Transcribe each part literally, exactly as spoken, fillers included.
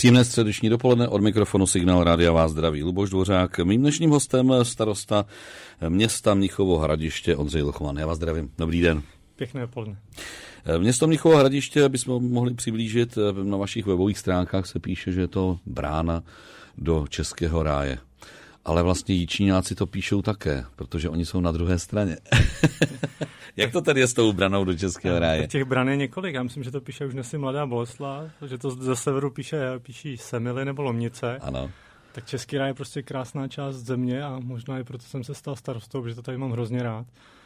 Příjemné středeční dopoledne, od mikrofonu Signál Rádia vás zdraví Luboš Dvořák. Mým dnešním hostem starosta města Mnichovo Hradiště Ondřej Lochman. Já vás zdravím. Dobrý den. Pěkné dopoledne. Město Mnichovo Hradiště bychom mohli přiblížit. Na vašich webových stránkách se píše, že je to brána do Českého ráje. Ale vlastně Jičíňáci to píšou také, protože oni jsou na druhé straně. Jak to tady je s tou branou do Českého ráje? Těch bran je několik. Já myslím, že to píše už dnes Mladá Boleslav, že to ze severu píše, píší Semily nebo Lomnice. Ano. Tak Český ráj je prostě krásná část země a možná i proto jsem se stal starostou, protože to tady mám hrozně rád.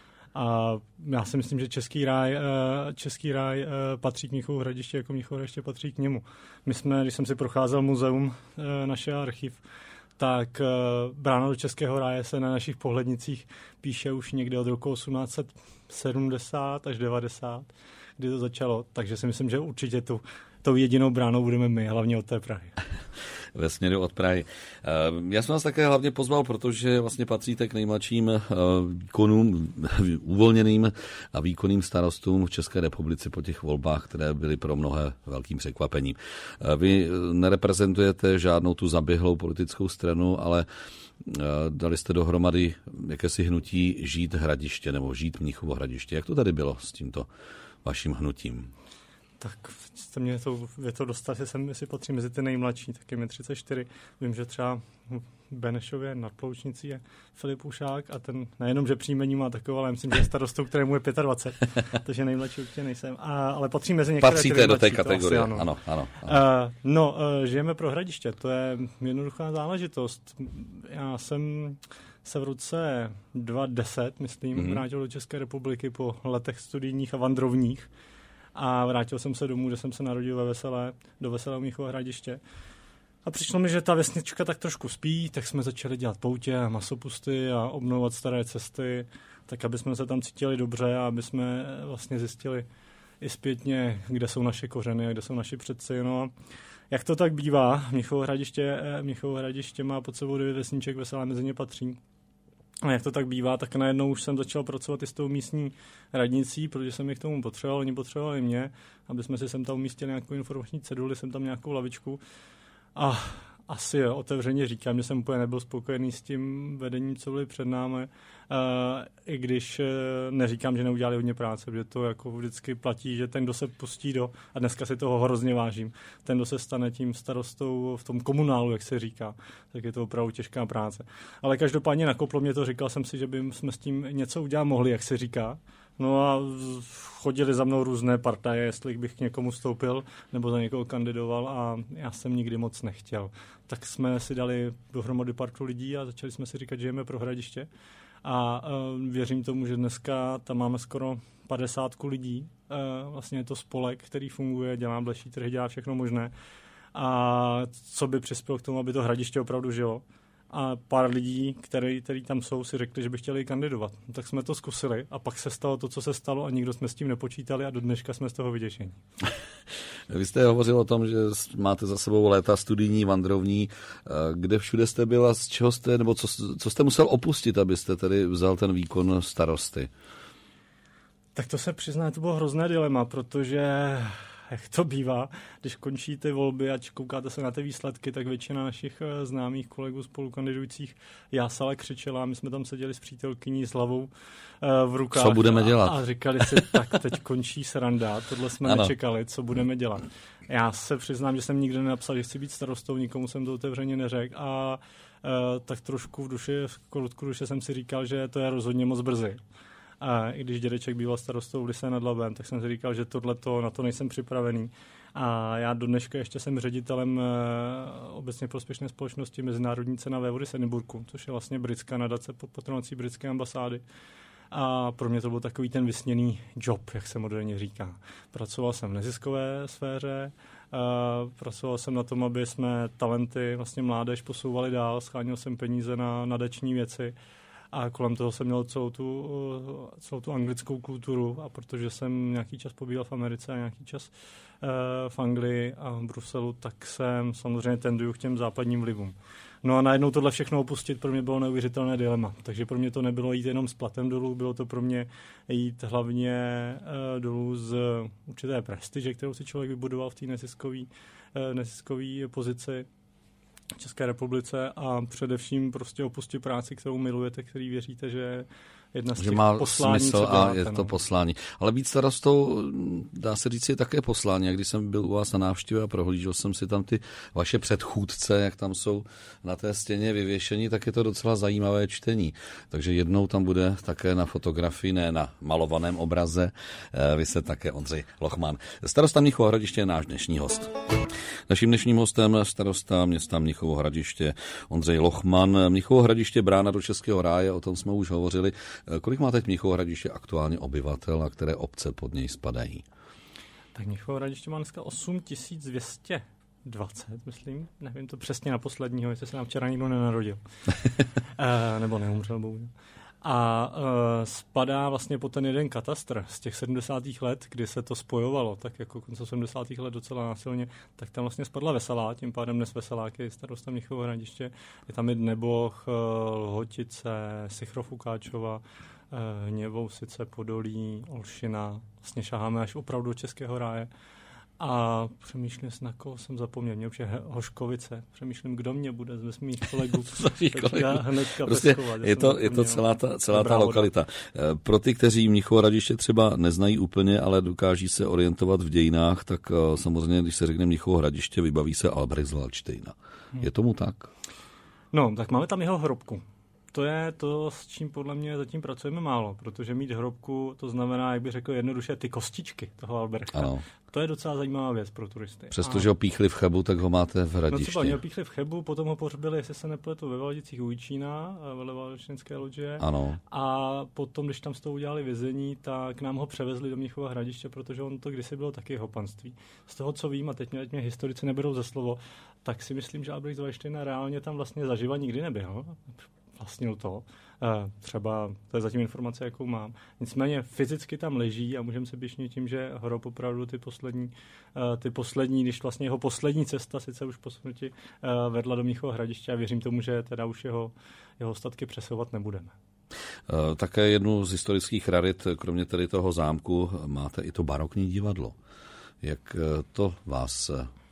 A já si myslím, že Český ráj, Český ráj patří k Mnichovu Hradiště, jako Mnichovo Hradiště patří k němu. My jsme, když jsem si procházel muzeum, naše archiv, tak brána do Českého ráje se na našich pohlednicích píše už někde od roku osmnáct set sedmdesát až devadesát, kdy to začalo. Takže si myslím, že určitě tu, tou jedinou bránou budeme my, hlavně od té Prahy. Ve směru od Prahy. Já jsem vás také hlavně pozval, protože vlastně patříte k nejmladším výkonům, uvolněným a výkonným starostům v České republice po těch volbách, které byly pro mnohé velkým překvapením. Vy nereprezentujete žádnou tu zaběhlou politickou stranu, ale dali jste dohromady jakési hnutí Žít Hradiště nebo Žít Mnichovo Hradiště. Jak to tady bylo s tímto vaším hnutím? Tak jste mě to, je to dostat, že jsem si patří mezi ty nejmladší, tak je mi třicet čtyři. Vím, že třeba v Benešově nad Ploučnicí je Filip Ušák a ten nejenom, že příjmení má takové, ale myslím, že je starostou, kterému je dvacet pět, takže nejmladší určitě nejsem. A, ale patří mezi některé Patříte ty nejmladší, do té kategorie, ano. ano. ano, ano. Uh, no, uh, žijeme pro Hradiště, to je jednoduchá záležitost. Já jsem se v roce dva tisíce deset, myslím, mm-hmm. vrátil do České republiky po letech studijních a vandrovních. A vrátil jsem se domů, kde jsem se narodil ve Veselé, do Veselého Mnichova Hradiště. A přišlo mi, že ta vesnička tak trošku spí, tak jsme začali dělat poutě a masopusty a obnovovat staré cesty, tak aby jsme se tam cítili dobře a aby jsme vlastně zjistili i zpětně, kde jsou naše kořeny a kde jsou naši předci. No, jak to tak bývá, Mnichovo Hradiště, Mnichovo Hradiště má pod sebou devět vesniček, Veselé mezi ně patří. A jak to tak bývá, tak najednou už jsem začal pracovat i s tou místní radnicí, protože jsem je k tomu potřeboval, oni potřebovali mě, aby jsme si sem tam umístili nějakou informační ceduli, jsem tam nějakou lavičku. A asi jo, otevřeně říkám, že jsem úplně nebyl spokojený s tím vedením, co byli před námi, uh, i když uh, neříkám, že neudělali hodně práce, protože to jako vždycky platí, že ten, kdo se pustí do, a dneska si toho hrozně vážím, ten, kdo se stane tím starostou v tom komunálu, jak se říká, tak je to opravdu těžká práce. Ale každopádně nakoplo mě to, říkal jsem si, že bychom s tím něco udělat mohli, jak se říká. No a chodili za mnou různé partaje, jestli bych k někomu vstoupil nebo za někoho kandidoval a já jsem nikdy moc nechtěl. Tak jsme si dali dohromady partu lidí a začali jsme si říkat, že jdeme pro Hradiště. A uh, věřím tomu, že dneska tam máme skoro padesátku lidí. Uh, vlastně je to spolek, který funguje, dělá bleší trhy, dělá všechno možné. A co by přispělo k tomu, aby to Hradiště opravdu žilo. A pár lidí, který, který tam jsou, si řekli, že by chtěli kandidovat. No, tak jsme to zkusili a pak se stalo to, co se stalo a nikdo jsme s tím nepočítali a do dneška jsme z toho vyděšení. Vy jste hovořil o tom, že máte za sebou léta studijní, vandrovní. Kde všude jste byl a z čeho jste, nebo co, co jste musel opustit, abyste tady vzal ten výkon starosty? Tak to se přizná, to bylo hrozné dilema, protože jak to bývá, když končí ty volby a koukáte se na ty výsledky, tak většina našich známých kolegů spolukandidujících jásala, křičela, my jsme tam seděli s přítelkyní s hlavou v rukách. Co budeme dělat? A, a říkali si, tak teď končí sranda, tohle jsme ano. nečekali, co budeme dělat. Já se přiznám, že jsem nikdy nenapsal, že chci být starostou, nikomu jsem to otevřeně neřekl a e, tak trošku v duši, v kolutku duše jsem si říkal, že to je rozhodně moc brzy. A i když dědeček býval starostou v Lysé nad Labem, tak jsem si říkal, že tohleto, na to nejsem připravený. A já do dneška ještě jsem ředitelem e, obecně prospěšné společnosti Mezinárodní cena vévody Edinburghu, což je vlastně britská nadace pod patronací britské ambasády. A pro mě to byl takový ten vysněný job, jak se moderně říká. Pracoval jsem v neziskové sféře, uh, pracoval jsem na tom, aby jsme talenty, vlastně mládež posouvali dál, scháněl jsem peníze na nadační věci a kolem toho jsem měl celou tu, celou tu anglickou kulturu a protože jsem nějaký čas pobýval v Americe a nějaký čas uh, v Anglii a v Bruselu, tak jsem samozřejmě tenduju k těm západním vlivům. No a najednou tohle všechno opustit pro mě bylo neuvěřitelné dilema. Takže pro mě to nebylo jít jenom s platem dolů, bylo to pro mě jít hlavně uh, dolů z určité prestiže, kterou si člověk vybudoval v té neziskové uh, neziskové pozici v České republice a především prostě opustit práci, kterou milujete, který věříte, že jedna z že těch má poslání, smysl co a děláte, je to no. poslání. Ale být starostou, dá se říct, je také poslání. A když jsem byl u vás na návštěvě a prohlížel jsem si tam ty vaše předchůdce, jak tam jsou na té stěně vyvěšení, tak je to docela zajímavé čtení. Takže jednou tam bude také na fotografii, ne na malovaném obraze, vyset také Ondřej Lochman. Starosta Mnichovo Hradiště je náš dnešní host. Naším dnešním hostem starosta města Mnichovo Hradiště Ondřej Lochman. Mnichovo Hradiště, brána do českého ráje, o tom jsme už hovořili. Kolik má teď Mnichovo Hradiště aktuálně obyvatel a které obce pod něj spadají? Tak Mnichovo Hradiště má dneska osm tisíc dvě stě dvacet, myslím. Nevím to přesně na posledního, jestli se nám včera nikdo nenarodil. e, nebo neumřel, bohužel. A uh, spadá vlastně pod ten jeden katastr z těch sedmdesátých let, kdy se to spojovalo, tak jako konce sedmdesátých let docela násilně, tak tam vlastně spadla Veselá, tím pádem dnes Veselák je starosta Mnichovo Hradiště. Je tam i Dneboch, uh, Lhotice, Sichrov u Káčova, uh, Hněvousice, Podolí, Olšina. Vlastně šaháme až opravdu do českého ráje. A přemýšlím, na koho jsem zapomněl. Mě už je Hoškovice. Přemýšlím, kdo mě bude z mých kolegů. Prostě je to, je to celá ta, celá ta lokalita. Pro ty, kteří Mnichovo Hradiště třeba neznají úplně, ale dokáží se orientovat v dějinách, tak samozřejmě, když se řekne Mnichovo Hradiště, vybaví se Albrecht z Valdštejna. Hmm. Je tomu tak? No, tak máme tam jeho hrobku. To je to, s čím podle mě zatím pracujeme málo, protože mít hrobku, to znamená, jak bych řekl jednoduše, ty kostičky toho Albrechta. Ano. To je docela zajímavá věc pro turisty. Přestože ho píchli v Chebu, tak ho máte v Hradišti. No třeba mě ho píchli v Chebu, potom ho pohřbili, jestli se nepletu, ve Valdicích u Jičína, ve Valečnické lodže. Ano. A potom, když tam s tou udělali vězení, tak nám ho převezli do Mnichova Hradiště, protože on to kdysi bylo taky jeho panství. Z toho, co vím, a teď mě, teď mě historici neberou za slovo, tak si myslím, že Albrecht z Valdštejna reálně tam vlastně zaživa nikdy nebyl. Vlastnil to. Třeba, to je zatím informace, jakou mám. Nicméně fyzicky tam leží a můžeme se běžnit tím, že hrob opravdu ty poslední, ty poslední, když vlastně jeho poslední cesta, sice už posunuti, vedla do Mnichova Hradiště a věřím tomu, že teda už jeho, jeho statky přesouvat nebudeme. Také jednu z historických rarit, kromě tedy toho zámku, máte i to barokní divadlo. Jak to vás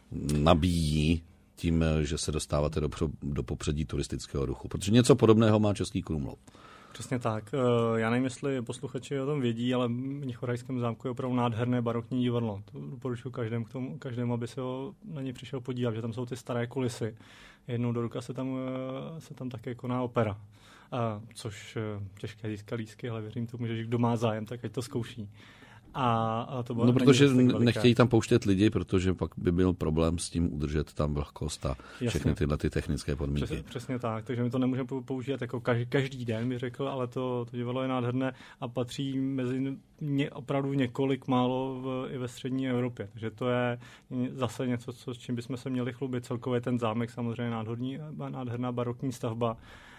nabíjí tím, že se dostáváte do, do popředí turistického ruchu? Protože něco podobného má Český Krumlov. Přesně tak. Já nevím, jestli posluchači o tom vědí, ale v Mnichovorském zámku je opravdu nádherné barokní divadlo. To doporučuji každému, k tomu, každému, aby se ho na ně přišel podívat, že tam jsou ty staré kulisy. Jednou do roka se tam, se tam také koná opera. A, což těžké získat lístky, ale věřím tomu, že kdo má zájem, tak ať to zkouší. A, a to no, protože nechtějí tam pouštět lidi, protože pak by byl problém s tím udržet tam vlhkost a všechny Jasně. tyhle ty technické podmínky. Přesně, přesně tak, takže my to nemůžeme používat jako každý, každý den, bych řekl, ale to, to divadlo je nádherné a patří mezi ně, opravdu několik málo v, i ve střední Evropě. Takže to je zase něco, co, s čím bychom se měli chlubit. Celkově ten zámek, samozřejmě nádherný, nádherná barokní stavba.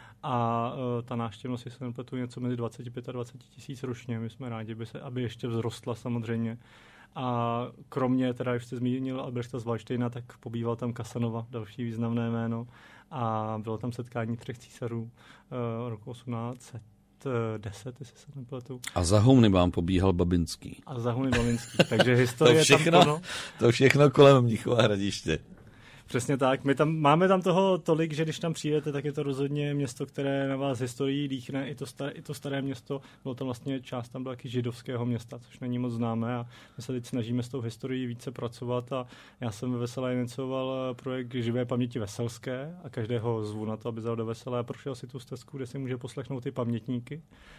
A uh, ta návštěvnost, jestli se nepletu, něco mezi dvacet pět a dvacet tisíc ročně. My jsme rádi, aby, se, aby ještě vzrostla samozřejmě. A kromě, teda, když jste zmínil Albrechta z Valdštejna, tak pobýval tam Casanova, další významné jméno. A bylo tam setkání třech císařů uh, roku osmnáct set deset, jestli se nepletu. A za Humny vám pobíhal Babinský. A za Humny Babinský. Takže historie to všechno, tam plno. To všechno kolem Mnichova Hradiště. Přesně tak. My tam, máme tam toho tolik, že když tam přijdete, tak je to rozhodně město, které na vás historií dýchne. I to staré, i to staré město, bylo tam vlastně část tam byla taky židovského města, což není moc známé a my se teď snažíme s tou historií více pracovat a já jsem ve Veselé inicioval projekt Živé paměti veselské a každého zvu na to, aby zajel do Veselé a prošel si tu stezku, kde si může poslechnout ty pamětníky.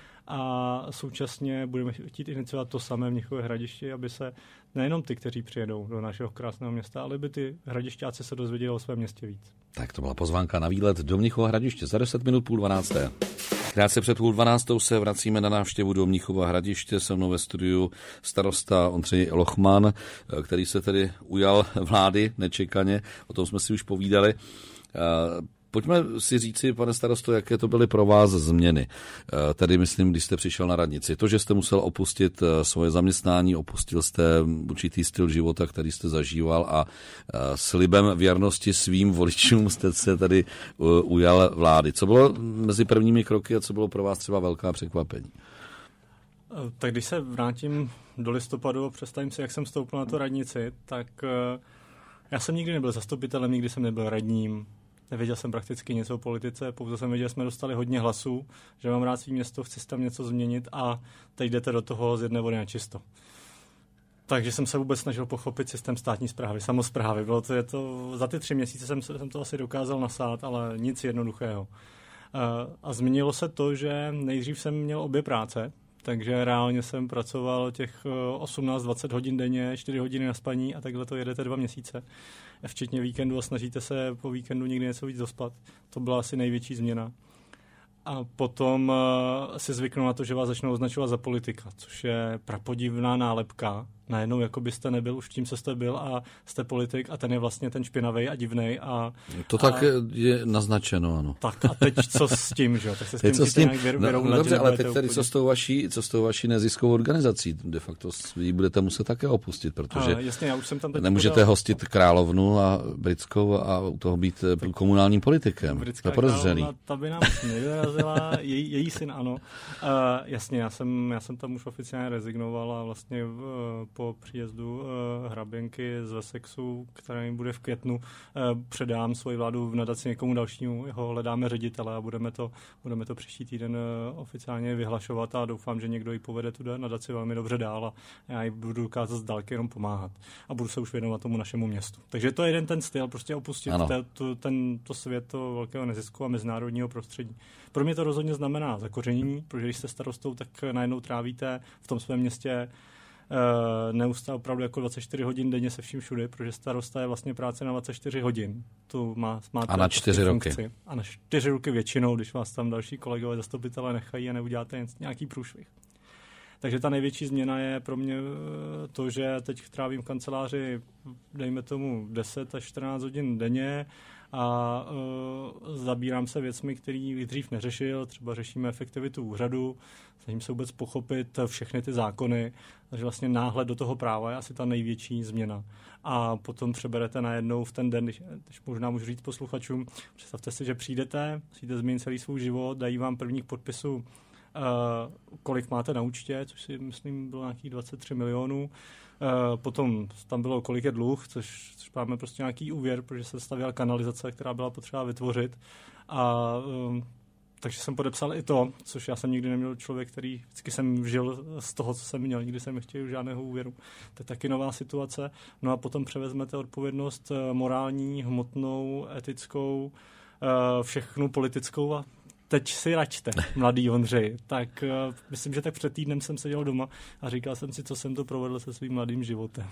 A současně budeme chtít iniciovat to samé v Mnichově Hradišti, aby se nejenom ty, kteří přijedou do našeho krásného města, ale by ty hradišťáci se dozvěděli o svém městě víc. Tak to byla pozvánka na výlet do Mnichova Hradiště za deset minut půl dvanácté. Krátce před půl dvanáctou se vracíme na návštěvu do Mnichova Hradiště. Se mnou ve studiu starosta Ondřej Lochman, který se tedy ujal vlády nečekaně. O tom jsme si už povídali. Pojďme si říci, pane starosto, jaké to byly pro vás změny. Tedy myslím, když jste přišel na radnici. To, že jste musel opustit svoje zaměstnání, opustil jste určitý styl života, který jste zažíval a slibem věrnosti svým voličům jste se tady ujal vlády. Co bylo mezi prvními kroky a co bylo pro vás třeba velká překvapení? Tak když se vrátím do listopadu a představím si, jak jsem vstoupil na tu radnici, tak já jsem nikdy nebyl zastupitelem, nikdy jsem nebyl radním. Nevěděl jsem prakticky něco o politice, pouze jsem věděl, že jsme dostali hodně hlasů, že mám rád svý město, chci tam něco změnit a teď jdete do toho z jedné vody na čisto. Takže jsem se vůbec snažil pochopit systém státní správy, samosprávy. Bylo to, je to, za ty tři měsíce jsem, jsem to asi dokázal nasát, ale nic jednoduchého. A změnilo se to, že nejdřív jsem měl obě práce, takže reálně jsem pracoval těch osmnáct dvacet hodin denně, čtyři hodiny na spaní a takhle to jedete dva měsíce. Včetně víkendu a snažíte se po víkendu někdy něco víc dospat. To byla asi největší změna. A potom uh, si zvyknu na to, že vás začnou označovat za politika, což je prapodivná nálepka. Najednou jako byste nebyl už tím, co jste byl a jste politik a ten je vlastně ten špinavej a divnej. A, to tak a, je naznačeno, ano. Tak a teď co s tím, že jo? Tak se s tím, s tím? nějak vyr, no, vyrovnat, dobře, ale teď tady co s tou vaší, co s tou vaší neziskovou organizací? De facto ji budete muset také opustit, protože a, jasně, já už jsem tam teď nemůžete podal... hostit Královnu a britskou a u toho být komunálním politikem. Britská Královna, ta by nám nevyrazila, její, její syn ano. Uh, jasně, já jsem, já jsem tam už oficiálně rezignoval a vlastně uh, po příjezdu uh, hraběnky z Wessexu, který bude v květnu, uh, předám svoji vládu v nadaci někomu dalšímu, jeho hledáme ředitele a budeme to, budeme to příští týden uh, oficiálně vyhlašovat a doufám, že někdo ji povede tu nadaci velmi dobře dál a já ji budu dokázat z dálky jenom pomáhat a budu se už věnovat tomu našemu městu. Takže to je jeden ten styl, prostě opustit te, to, ten, to svět to velkého nezisku a mezinárodního prostředí. Pro mě to rozhodně znamená zakořenění, protože když jste starostou, tak najednou trávíte v tom svém městě neustále opravdu jako dvacet čtyři hodin denně se vším všude, protože starosta je vlastně práce na dvacet čtyři hodin. Tu má, máte a na čtyři roky. Funkci. A na čtyři roky většinou, když vás tam další kolegové zastupitelé nechají a neuděláte nějaký průšvih. Takže ta největší změna je pro mě to, že teď trávím v kanceláři, dejme tomu, deset až čtrnáct hodin denně a uh, zabírám se věcmi, který dřív neřešil. Třeba řešíme efektivitu úřadu, snažím se vůbec pochopit všechny ty zákony, takže vlastně náhled do toho práva je asi ta největší změna. A potom přeberete najednou v ten den, když, když možná můžu říct posluchačům, představte si, že přijdete, musíte změnit celý svůj život, dají vám prvních podpisů, Uh, kolik máte na účtě, což si myslím bylo nějakých dvacet tři milionů. Uh, potom tam bylo, kolik je dluh, což, což máme prostě nějaký úvěr, protože se stavěla kanalizace, která byla potřeba vytvořit. A um, takže jsem podepsal i to, což já jsem nikdy neměl člověk, který vždycky jsem žil z toho, co jsem měl, nikdy jsem nechtěl žádného úvěru. To je taky nová situace. No a potom převezmete odpovědnost morální, hmotnou, etickou, uh, všechnu politickou a teď si račte, mladý Ondřej. Tak uh, myslím, že tak před týdnem jsem seděl doma a říkal jsem si, co jsem to provedl se svým mladým životem.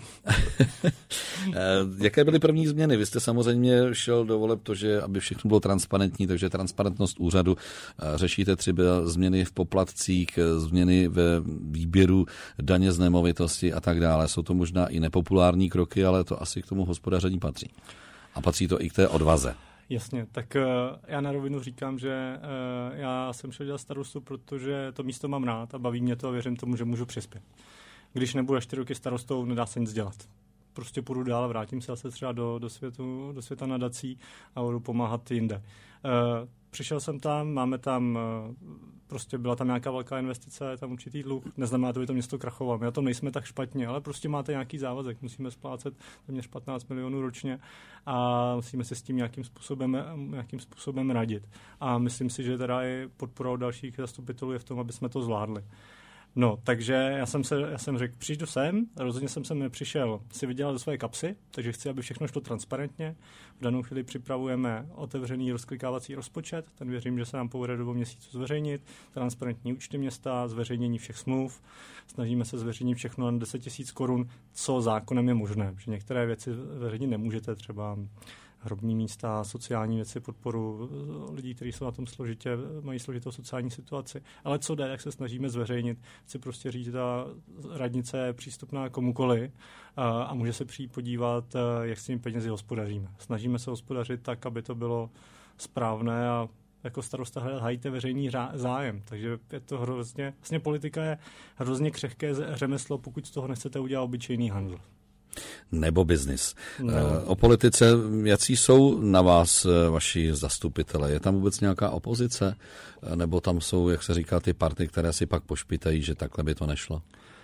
Jaké byly první změny? Vy jste samozřejmě šel do voleb to, že aby všechno bylo transparentní, takže transparentnost úřadu. Řešíte třeba změny v poplatcích, změny ve výběru daně z nemovitosti a tak dále. Jsou to možná i nepopulární kroky, ale to asi k tomu hospodaření patří. A patří to i k té odvaze. Jasně, tak uh, já na rovinu říkám, že uh, já jsem šel dělat starostu, protože to místo mám rád a baví mě to a věřím tomu, že můžu přispět. Když nebudu čtyři roky starostou, nedá se nic dělat. Prostě půjdu dál a vrátím se zase třeba do, do, světu, do světa nadací a budu pomáhat jinde. Uh, přišel jsem tam, máme tam, uh, prostě byla tam nějaká velká investice, je tam určitý dluh. Neznamená to, že to město krachovalo. My na tom nejsme tak špatně, ale prostě máte nějaký závazek. Musíme splácet téměř patnáct milionů ročně a musíme se s tím nějakým způsobem, nějakým způsobem radit. A myslím si, že teda i podpora dalších zastupitelů je v tom, aby jsme to zvládli. No, takže já jsem, se, já jsem řekl, přijdu sem, rozhodně jsem sem nepřišel si vydělat do své kapsy, takže chci, aby všechno šlo transparentně. V danou chvíli připravujeme otevřený rozklikávací rozpočet, ten věřím, že se nám povede do dvou měsíců zveřejnit, transparentní účty města, zveřejnění všech smluv, snažíme se zveřejnit všechno na deset tisíc korun, co zákonem je možné, protože některé věci zveřejnit nemůžete, třeba hrobní místa, sociální věci, podporu lidí, kteří jsou na tom složitě, mají složitou sociální situaci. Ale co jde, jak se snažíme zveřejnit, chci prostě říct, že ta radnice je přístupná komukoli a, a může se přijít podívat, jak s těmi penězi hospodaříme. Snažíme se hospodařit tak, aby to bylo správné a jako starosta hájíte veřejný zájem. Takže je to hrozně, vlastně politika je hrozně křehké řemeslo, pokud z toho nechcete udělat obyčejný handl. Nebo biznis. No. O politice, jaký jsou na vás vaši zastupitelé? Je tam vůbec nějaká opozice? Nebo tam jsou, jak se říká, ty party, které si pak pošpitají, že takhle by to nešlo?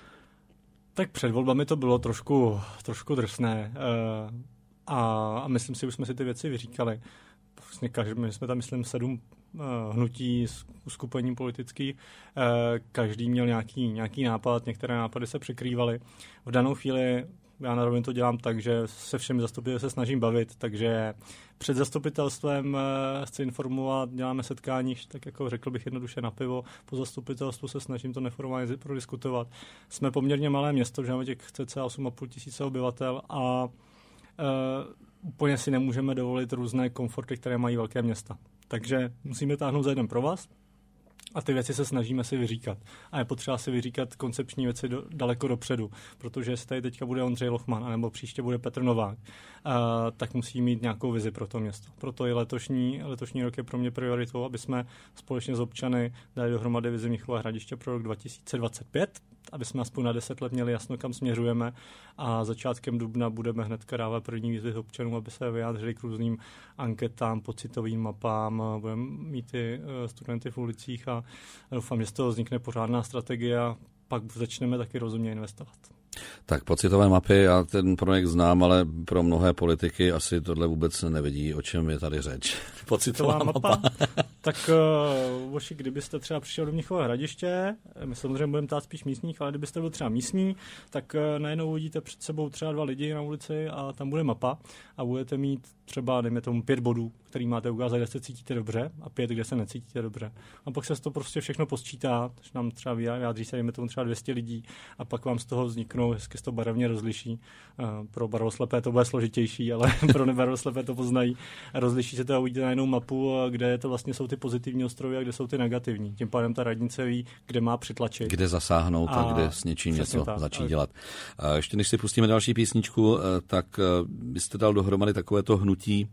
Tak před volbami to bylo trošku, trošku drsné. A, a myslím si, už jsme si ty věci vyříkali. Vlastně každý, my jsme tam, myslím, sedm uh, hnutí, uskupení politický. Uh, každý měl nějaký, nějaký nápad, některé nápady se překrývaly. V danou chvíli já na rovinu to dělám tak, že se všemi zastupiteli se snažím bavit, takže před zastupitelstvem uh, chci informovat, děláme setkání, tak jako řekl bych jednoduše na pivo, po zastupitelstvu se snažím to neformálně prodiskutovat. Jsme poměrně malé město, že máme těch cca osm a půl tisíce obyvatel a uh, úplně si nemůžeme dovolit různé komforty, které mají velké města. Takže musíme táhnout za jeden provaz a ty věci se snažíme si vyříkat. A je potřeba si vyříkat koncepční věci do, daleko dopředu, protože jestli tady teďka bude Ondřej Lochman, anebo příště bude Petr Novák, uh, tak musí mít nějakou vizi pro to město. Proto i letošní, letošní rok je pro mě prioritou, aby jsme společně s občany dali dohromady vizi Mnichova Hradiště pro rok dva tisíce dvacet pět, aby jsme aspoň na deset let měli jasno, kam směřujeme a začátkem dubna budeme hned dávat první výzvy občanům, aby se vyjádřili k různým anketám, pocitovým mapám, budeme mít i studenty v ulicích a doufám, že z toho vznikne pořádná strategie a pak začneme taky rozumně investovat. Tak pocitové mapy, já ten projekt znám, ale pro mnohé politiky asi tohle vůbec nevidí, o čem je tady řeč. Pocitová mapa. mapa. Tak uh, Voši, kdybyste třeba přišel do Mnichova Hradiště, my samozřejmě budeme tát spíš místních, ale kdybyste byl třeba místní, tak uh, najednou uvidíte před sebou třeba dva lidi na ulici a tam bude mapa a budete mít třeba, dejme tomu, pět bodů, který máte ukázat, kde se cítíte dobře a pět, kde se necítíte dobře. A pak se to prostě všechno posčítá, že nám třeba vyjádří se, dejme tomu třeba dvě stě lidí a pak vám z toho vzniknou, hezky se to barevně rozliší. Uh, pro barvoslepé to bude složitější, ale pro nebarvoslepé to poznají. Rozliší se to a uvidíte najednou mapu, kde to vlastně jsou ty pozitivní ostrovy a kde jsou ty negativní. Tím pádem ta radnice ví, kde má přitlačit. Kde zasáhnout a, a kde s něčím něco tak, začít ale... dělat. A ještě než si pustíme další písničku, tak byste dal dohromady takovéto hnutí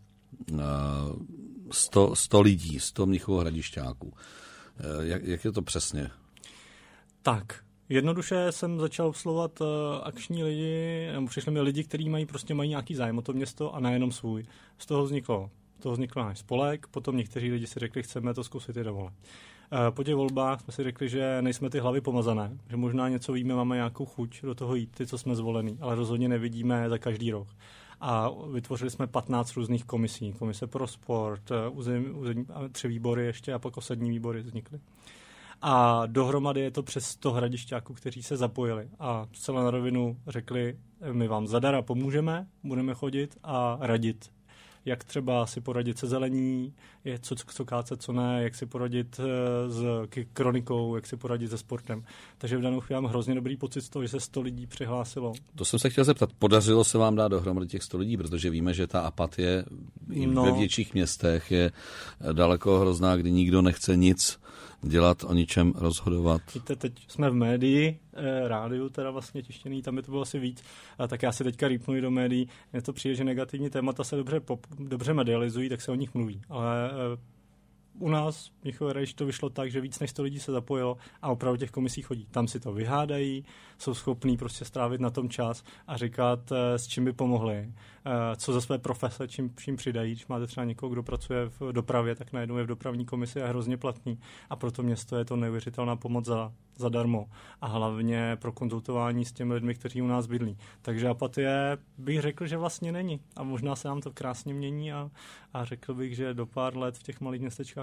sto, sto lidí, sto Mnichovo Hradišťáků. Jak, jak je to přesně? Tak, jednoduše jsem začal obsluhovat uh, akční lidi, nebo přišli mi lidi, kteří mají prostě mají nějaký zájem o to město a nejenom svůj. Z toho vzniklo Z toho vznikl náš spolek, potom někteří lidi si řekli, chceme to zkusit i dovole. Po těch volbách jsme si řekli, že nejsme ty hlavy pomazané, že možná něco víme, máme nějakou chuť do toho jít, ty, co jsme zvolení, ale rozhodně nevidíme za každý rok. A vytvořili jsme patnáct různých komisí. Komise pro sport, území, území, tři výbory ještě a pak osadní výbory vznikly. A dohromady je to přes sto hradišťáků, kteří se zapojili a zcela na rovinu řekli, my vám zadara pomůžeme, budeme chodit a radit. Jak třeba si poradit se zelení, je co, co kácet, co ne, jak si poradit s kronikou, jak si poradit se sportem. Takže v danou chvíli mám hrozně dobrý pocit z toho, že se sto lidí přihlásilo. To jsem se chtěl zeptat, podařilo se vám dát dohromady těch sto lidí, protože víme, že ta apatie no. ve větších městech je daleko hrozná, kdy nikdo nechce nic dělat, o ničem rozhodovat. Víte, teď jsme v médii, eh, rádiu teda vlastně tištěný, tam by to bylo asi víc, a tak já si teďka rýpnu i do médií. Mně to přijde, že negativní témata se dobře, pop, dobře medializují, tak se o nich mluví. Ale eh, u nás, Mnichov Hradiště, to vyšlo tak, že víc než sto lidí se zapojilo a opravdu těch komisí chodí. Tam si to vyhádají, jsou schopní prostě strávit na tom čas a říkat, s čím by pomohli, co za své profese, čím, čím přidají. Když máte třeba někoho, kdo pracuje v dopravě, tak najednou je v dopravní komisi a hrozně platný. A pro to město je to neuvěřitelná pomoc za, zadarmo. A hlavně pro konzultování s těmi lidmi, kteří u nás bydlí. Takže apatie bych řekl, že vlastně není. A možná se nám to krásně mění a, a řekl bych, že do pár let v těch malých městečkách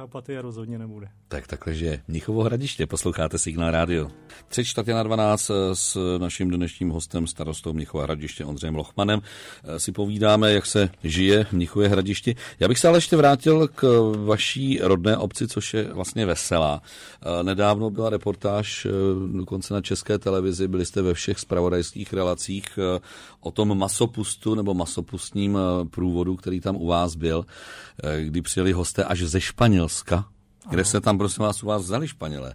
apatie rozhodně nebude. Tak takhle, že Mnichovo Hradiště, posloucháte Signál rádio. Tři čtvrtě na dvanáct s naším dnešním hostem, starostou Mnichova Hradiště Ondřejem Lochmanem si povídáme, jak se žije v Mnichově Hradišti. Já bych se ale ještě vrátil k vaší rodné obci, což je vlastně Veselá. Nedávno byla reportáž dokonce na České televizi, byli jste ve všech zpravodajských relacích o tom masopustu nebo masopustním průvodu, který tam u vás byl, kdy přijeli hosté až ze Španělska. Kde ano. se tam, prosím vás, u vás vzali Španělé?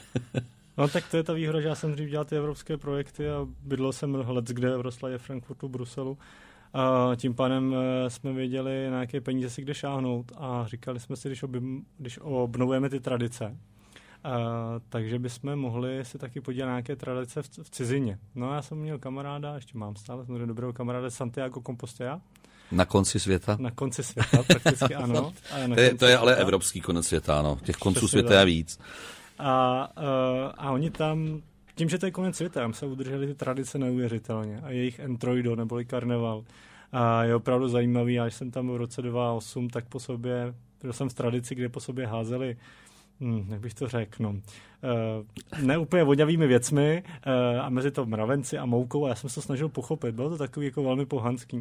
No tak to je ta výhoda, že já jsem dřív dělal ty evropské projekty a bydlel jsem leckde v Roslavě, Frankfurtu, Bruselu. A tím pádem jsme věděli, na jaké peníze si kde šáhnout a říkali jsme si, když, oby, když obnovujeme ty tradice, a, takže bychom mohli si taky podívat na nějaké tradice v, v cizině. No já jsem měl kamaráda, ještě mám stále, jsem dobrého kamaráda, Santiago Compostela. Na konci světa? Na konci světa, prakticky ano. To je, to je ale evropský konec světa, ano. Těch konců Přesně světa je víc. A, a, a oni tam, tím, že to je konec světa, tam se udrželi ty tradice neuvěřitelně. A jejich entroido, neboli karneval, a je opravdu zajímavý. Já jsem tam v roce dva tisíce osm, tak po sobě, byl jsem v tradici, kde po sobě házeli, hm, jak bych to řekl, no, Uh, ne úplně voňavými věcmi uh, a mezi to mravenci a moukou a já jsem se to snažil pochopit. Bylo to takový jako velmi pohanský.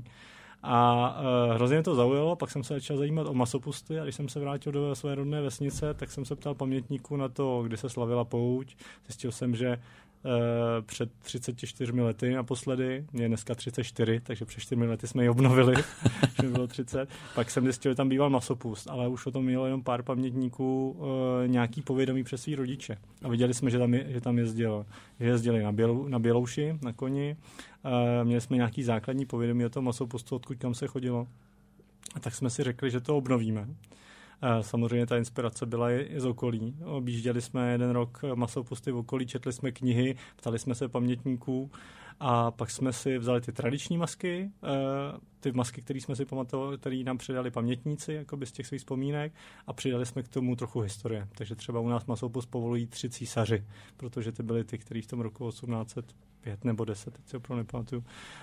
A uh, hrozně to zaujalo, pak jsem se začal zajímat o masopusty a když jsem se vrátil do své rodné vesnice, tak jsem se ptal pamětníků na to, kdy se slavila pouť. Zjistil jsem, že uh, před třiceti čtyřmi lety naposledy, je dneska třicet čtyři, takže před čtyřmi lety jsme ji obnovili, že bylo třicet. Pak jsem zjistil, že tam býval masopust, ale už o tom mělo jenom pár pamětníků uh, nějaký povědomí přes svý rodiče. A viděli jsme, že tam, je, že tam jezdil, že jezdili na, Bělou, na Bělouši, na koni. Uh, měli jsme nějaký základní povědomí o tom masopustu, odkud kam se chodilo. A tak jsme si řekli, že to obnovíme. Uh, samozřejmě ta inspirace byla i, i z okolí. Objížděli jsme jeden rok masopusty v okolí, četli jsme knihy, ptali jsme se pamětníků a pak jsme si vzali ty tradiční masky, uh, ty masky, které jsme si pamatovali, které nám předali pamětníci jakoby z těch svých vzpomínek a přidali jsme k tomu trochu historie. Takže třeba u nás masopust povolují tři císaři, protože ty byly ty, kteří v tom roku osmnáct set pět nebo deset, teď si opravdu nepamatuju,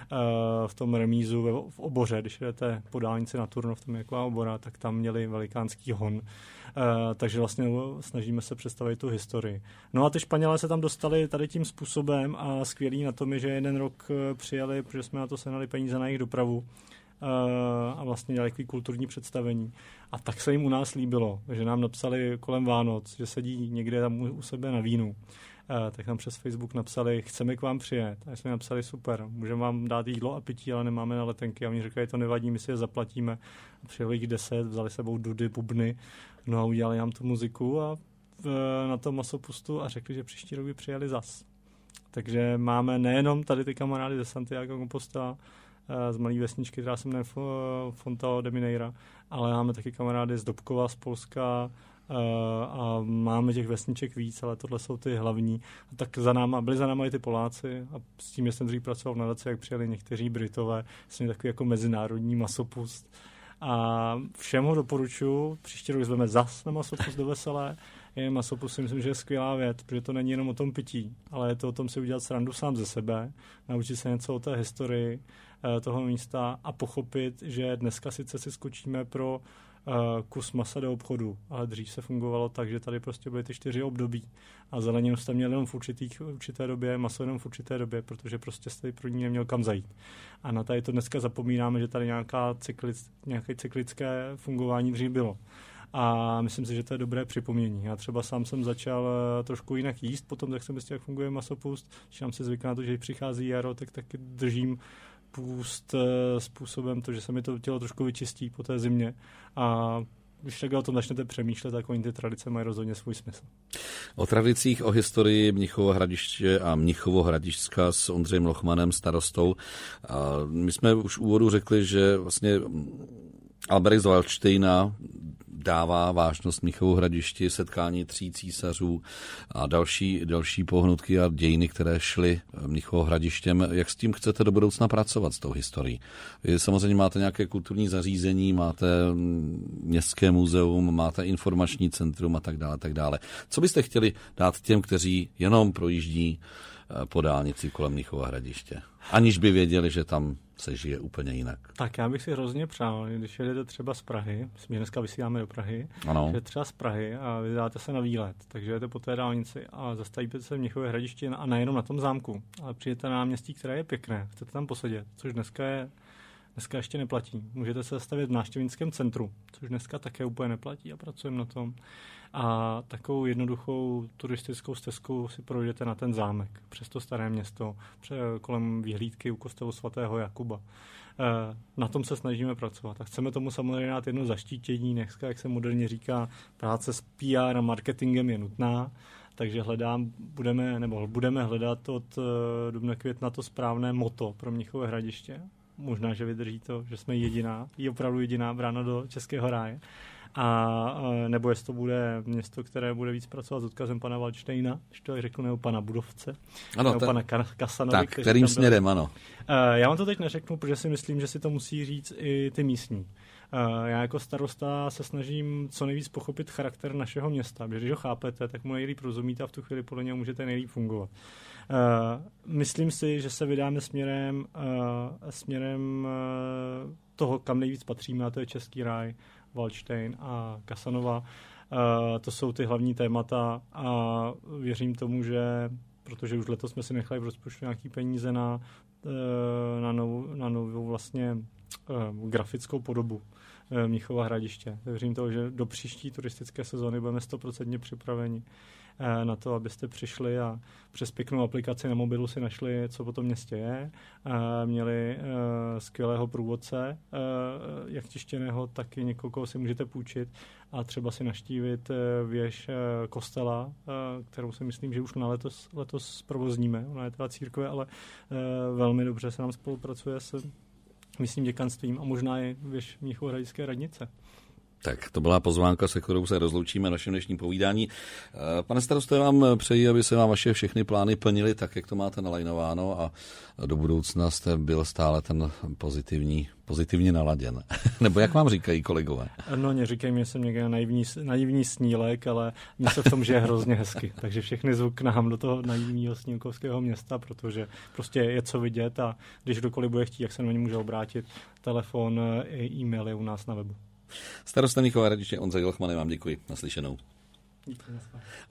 v tom remízu v Oboře, když jdete po dálnici na Turnov, tam je taková obora, tak tam měli velikánský hon. Takže vlastně snažíme se představit tu historii. No a ty Španělé se tam dostali tady tím způsobem a skvělý na tom je, že jeden rok přijeli, protože jsme na to sehnali peníze na jejich dopravu a vlastně dělali takový kulturní představení. A tak se jim u nás líbilo, že nám napsali kolem Vánoc, že sedí někde tam u sebe na vínu. Uh, tak nám přes Facebook napsali, chceme k vám přijet. A jsme napsali, super, můžeme vám dát jídlo a pití, ale nemáme na letenky. A oni řekli, to nevadí, my si je zaplatíme. A přijeli jich deset, vzali sebou dudy, bubny, no a udělali nám tu muziku a uh, na tom masopustu a řekli, že příští rok by přijeli zas. Takže máme nejenom tady ty kamarády ze Santiago Compostela, uh, z malé vesničky, která se jmenuje Fontao de Mineira, ale máme taky kamarády z Dobkova, z Polska, Uh, a máme těch vesniček víc, ale tohle jsou ty hlavní. A tak za náma, byli za náma i ty Poláci a s tím, že jsem dřív pracoval v nadaci, jak přijeli někteří Britové, jsem takový jako mezinárodní masopust. A všem ho doporučuji, příští rok zveme zas na masopust do Veselé. Je masopust, si myslím, že je skvělá věc, protože to není jenom o tom pití, ale je to o tom si udělat srandu sám ze sebe, naučit se něco o té historii uh, toho místa a pochopit, že dneska sice si skočíme pro kus masa do obchodu, ale dřív se fungovalo tak, že tady prostě byly ty čtyři období a zeleninu jste měli jenom v určitých, určité době, maso jenom v určité době, protože prostě jste pro ní neměl kam zajít. A na tady to dneska zapomínáme, že tady nějaká cyklic, nějaké cyklické fungování dřív bylo. A myslím si, že to je dobré připomnění. Já třeba sám jsem začal trošku jinak jíst, potom tak jsem zjistil, jak funguje masopust, když nám se zvyká na to, že přichází jaro, tak taky držím půst způsobem to, že se mi to tělo trošku vyčistí po té zimě a když tak o tom začnete přemýšlet, tak oni ty tradice mají rozhodně svůj smysl. O tradicích, o historii Mnichova Hradiště a Mnichovo Hradišťska s Ondřejem Lochmanem, starostou. A my jsme už v úvodu řekli, že vlastně Albrecht z Valdštejna dává vážnost Mnichovu Hradišti, setkání tří císařů a další, další pohnutky a dějiny, které šly Mnichovo Hradištěm. Jak s tím chcete do budoucna pracovat, s tou historií? Vy samozřejmě máte nějaké kulturní zařízení, máte městské muzeum, máte informační centrum a tak dále, tak dále. Co byste chtěli dát těm, kteří jenom projíždí po dálnici kolem Mnichova Hradiště, aniž by věděli, že tam se žije úplně jinak. Tak já bych si hrozně přál, když jedete třeba z Prahy, my dneska vysíláme do Prahy, ano. že třeba z Prahy a vydáte se na výlet, takže jdete po té dálnici a zastavíte se v Mnichově Hradišti a nejenom na tom zámku, ale přijete na náměstí, které je pěkné, chcete tam posedět, což dneska je Dneska ještě neplatí. Můžete se zastavit v návštěvnickém centru, což dneska také úplně neplatí a pracujeme na tom. A takovou jednoduchou turistickou stezkou si projdete na ten zámek, přes to staré město, kolem vyhlídky u kostelu svatého Jakuba. Na tom se snažíme pracovat. A chceme tomu samozřejmě dát jedno zaštítění. Dneska, jak se moderně říká, práce s P R a marketingem je nutná. Takže hledám, budeme, nebo budeme hledat od dubna května to správné motto pro Mnichové Hradiště. Možná, že vydrží to, že jsme jediná, je opravdu jediná brána do Českého ráje. A nebo jestli to bude město, které bude víc pracovat s odkazem pana Waldsteina, když to řeknu, nebo pana Budovce, ano, nebo ten, pana Kasanovi. Tak, kterým směrem, ano. Já vám to teď neřeknu, protože si myslím, že si to musí říct i ty místní. Já jako starosta se snažím co nejvíc pochopit charakter našeho města, protože když ho chápete, tak mu nejlíp rozumíte a v tu chvíli podle něho můžete nejlíp fungovat. Myslím si, že se vydáme směrem, směrem toho, kam nejvíc patříme, a to je Český ráj, Waldstein a Kasanova. To jsou ty hlavní témata a věřím tomu, že protože už letos jsme si nechali v rozpočtu nějaký peníze na, na, novou, na novou vlastně grafickou podobu Mnichova Hradiště. Věřím toho, že do příští turistické sezóny budeme stoprocentně připraveni na to, abyste přišli a přes pěknou aplikaci na mobilu si našli, co po tom městě je. Měli skvělého průvodce, jak tištěného, tak i někoho, koho si můžete půjčit a třeba si navštívit věž kostela, kterou si myslím, že už na letos, letos provozníme. Ona je teda církve, ale velmi dobře se nám spolupracuje s místním děkanstvím a možná i věž Mnichovohradské radnice. Tak to byla pozvánka, se kterou se rozloučíme v našem dnešním povídání. Pane starosto, vám přeji, aby se vám vaše všechny plány plnily tak, jak to máte nalajnováno a do budoucna jste byl stále ten pozitivní, pozitivně naladěn. Nebo jak vám říkají kolegové? No, neříkají mě, jsem někde naivní, naivní snílek, ale mě se v tom žije hrozně hezky. Takže všechny zvuk nám do toho naivního snílkovského města, protože prostě je co vidět a když kdokoliv bude chtít, jak se na ně může obrátit, telefon, e-mail je u nás na webu. Starosta Mnichova Hradiště Ondřej Lochman, vám děkuji. Naslyšenou. Díky.